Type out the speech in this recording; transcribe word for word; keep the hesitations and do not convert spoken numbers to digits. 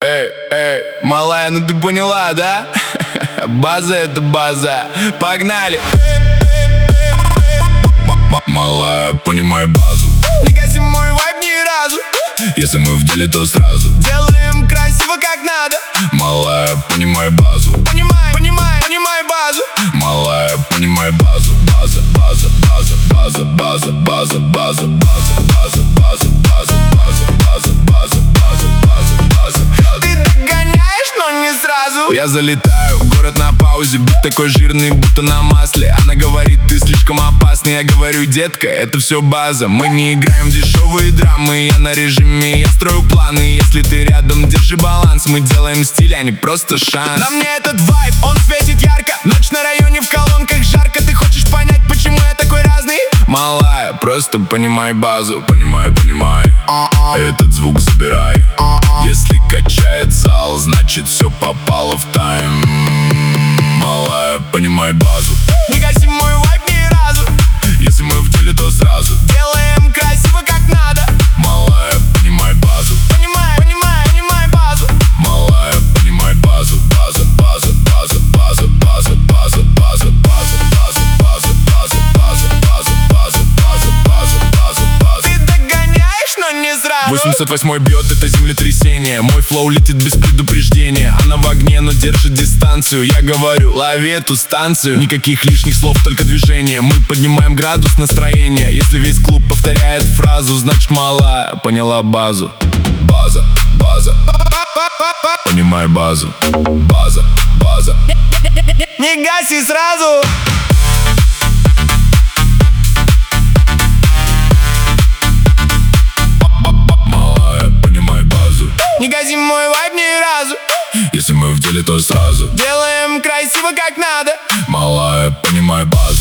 Эй, эй, малая, ну ты поняла, да? База — это база. Погнали! Малая, понимай базу. Не гаси мой вайб ни разу. Если мы в деле, то сразу Делаем красиво как надо. Малая, понимай базу. Понимай, понимай, понимай базу. Малая, понимай базу. База, база, база, база, база, база, база, база, база, база, база, база, база, база, база, база, база. Ты догоняешь, но не сразу. Я залетаю, город на паузе, бит такой жирный, будто на масле. Она говорит, ты слишком опасный. Я говорю, детка, это все база. Мы не играем в дешевые драмы. Я на режиме, я строю планы. Если ты рядом, держи баланс. Мы делаем стиль, а не просто шанс. На мне этот вайб, он светит ярко. Ночь на районе, в колонках жарко. Ты хочешь понять, почему я такой разный? Малая, просто понимай базу. Понимай, понимай, этот звук забирай. Если качает зал, значит все попало в тайм. Малая, понимай базу. Не гаси мой вайб ни разу. Если мы в деле, то сразу Делаем красиво как надо. Малая, понимай базу. Понимай, понимай, понимай базу. Малая, понимай базу. База, база, база, база, база, база, база, база, база, база, база, база, база, база, база, база, база, база. Ты догоняешь, но не сразу. восемьдесят восьмой бьет, это землетрясение. Мой флоу летит без предупреждения. Она в огне, но держит дистанцию. Я говорю, лови эту станцию. Никаких лишних слов, только движение. Мы поднимаем градус настроения. Если весь клуб повторяет фразу, значит малая поняла базу. База, база, понимай базу. База, база. Не гаси сразу. Малая, понимай базу. Не гаси мой вайб ни разу. Если мы в деле, то сразу Делаем красиво как надо. Малая, понимай базу.